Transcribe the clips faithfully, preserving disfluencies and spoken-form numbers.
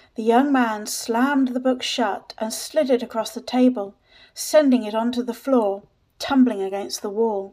The young man slammed the book shut and slid it across the table, sending it onto the floor, tumbling against the wall.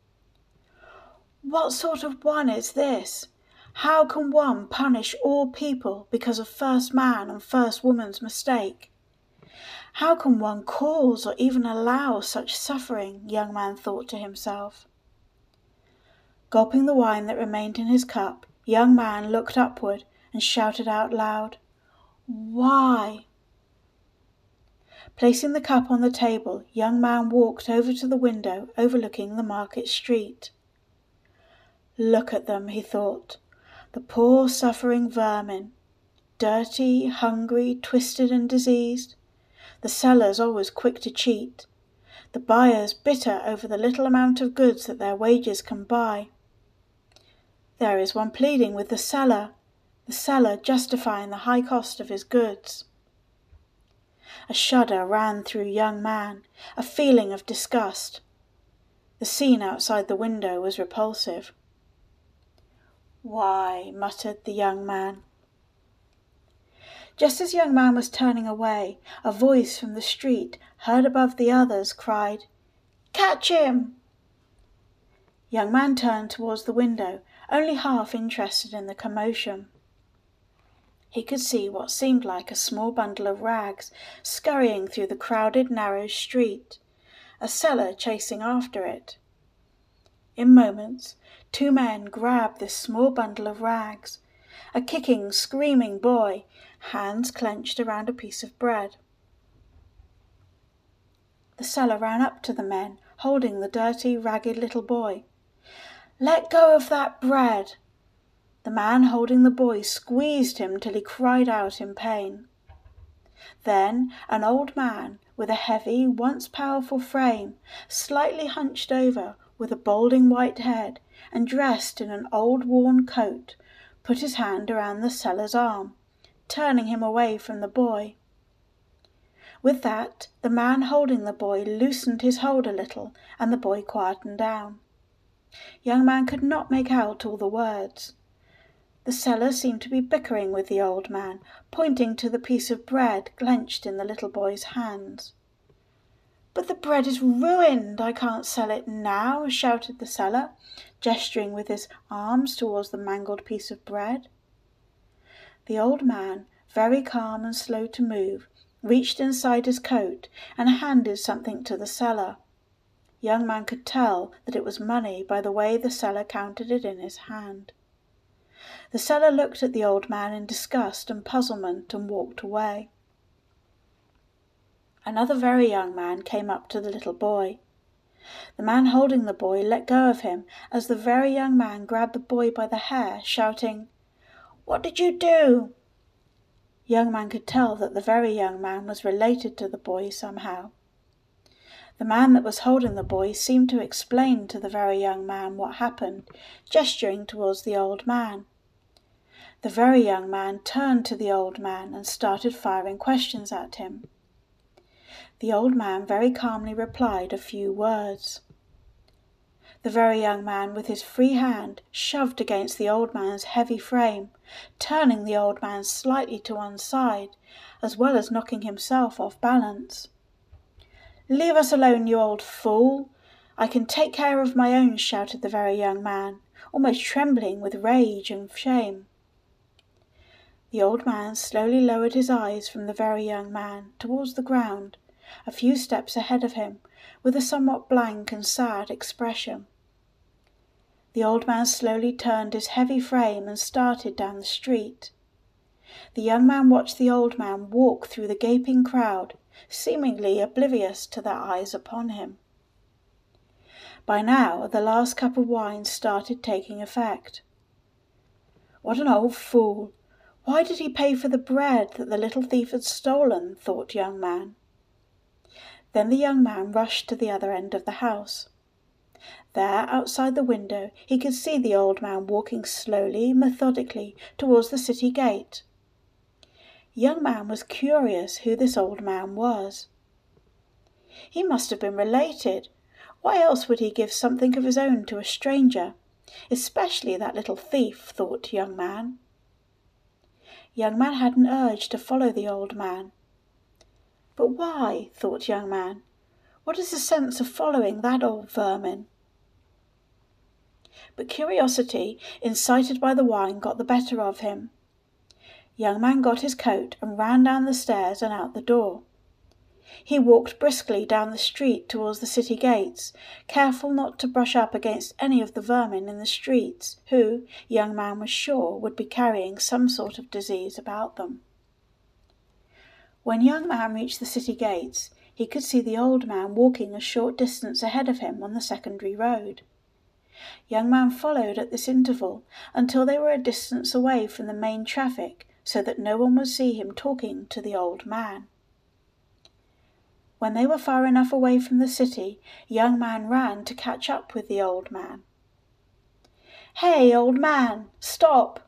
What sort of one is this? How can one punish all people because of first man and first woman's mistake? How can one cause or even allow such suffering? Young man thought to himself. Gulping the wine that remained in his cup, young man looked upward and shouted out loud, "Why?" Placing the cup on the table, young man walked over to the window overlooking the market street. Look at them, he thought, the poor suffering vermin, dirty, hungry, twisted and diseased, the sellers always quick to cheat, the buyers bitter over the little amount of goods that their wages can buy. There is one pleading with the seller, the seller justifying the high cost of his goods. A shudder ran through young man, a feeling of disgust. The scene outside the window was repulsive. "Why?" muttered the young man. Just as young man was turning away, a voice from the street, heard above the others, cried, "Catch him!" Young man turned towards the window, only half interested in the commotion. He could see what seemed like a small bundle of rags scurrying through the crowded, narrow street, a seller chasing after it. In moments, two men grabbed this small bundle of rags, a kicking, screaming boy, hands clenched around a piece of bread. The seller ran up to the men, holding the dirty, ragged little boy. "Let go of that bread!" The man holding the boy squeezed him till he cried out in pain. Then an old man with a heavy, once powerful frame, slightly hunched over, with a balding white head, and dressed in an old worn coat, put his hand around the seller's arm, turning him away from the boy. With that, the man holding the boy loosened his hold a little, and the boy quietened down. Young man could not make out all the words. The seller seemed to be bickering with the old man, pointing to the piece of bread clenched in the little boy's hands. "But the bread is ruined, I can't sell it now," shouted the seller, gesturing with his arms towards the mangled piece of bread. The old man, very calm and slow to move, reached inside his coat and handed something to the seller. Young man could tell that it was money by the way the seller counted it in his hand. The seller looked at the old man in disgust and puzzlement and walked away. Another very young man came up to the little boy. The man holding the boy let go of him as the very young man grabbed the boy by the hair, shouting, "What did you do?" Young man could tell that the very young man was related to the boy somehow. The man that was holding the boy seemed to explain to the very young man what happened, gesturing towards the old man. The very young man turned to the old man and started firing questions at him. The old man very calmly replied a few words. The very young man with his free hand shoved against the old man's heavy frame, turning the old man slightly to one side, as well as knocking himself off balance. "Leave us alone, you old fool! I can take care of my own," shouted the very young man, almost trembling with rage and shame. The old man slowly lowered his eyes from the very young man towards the ground, a few steps ahead of him, with a somewhat blank and sad expression. The old man slowly turned his heavy frame and started down the street. The young man watched the old man walk through the gaping crowd, seemingly oblivious to their eyes upon him. By now the last cup of wine started taking effect. "What an old fool! Why did he pay for the bread that the little thief had stolen?" thought young man. Then the young man rushed to the other end of the house. There, outside the window, he could see the old man walking slowly, methodically, towards the city gate. Young man was curious who this old man was. He must have been related. Why else would he give something of his own to a stranger, especially that little thief, thought young man. Young Man had an urge to follow the old man. But why? Thought Young Man. What is the sense of following that old vermin? But curiosity, incited by the wine, got the better of him. Young Man got his coat and ran down the stairs and out the door. He walked briskly down the street towards the city gates, careful not to brush up against any of the vermin in the streets, who, Young Man was sure, would be carrying some sort of disease about them. When Young Man reached the city gates, he could see the old man walking a short distance ahead of him on the secondary road. Young Man followed at this interval until they were a distance away from the main traffic, so that no one would see him talking to the old man. When they were far enough away from the city, Young Man ran to catch up with the old man. "Hey, old man, stop!"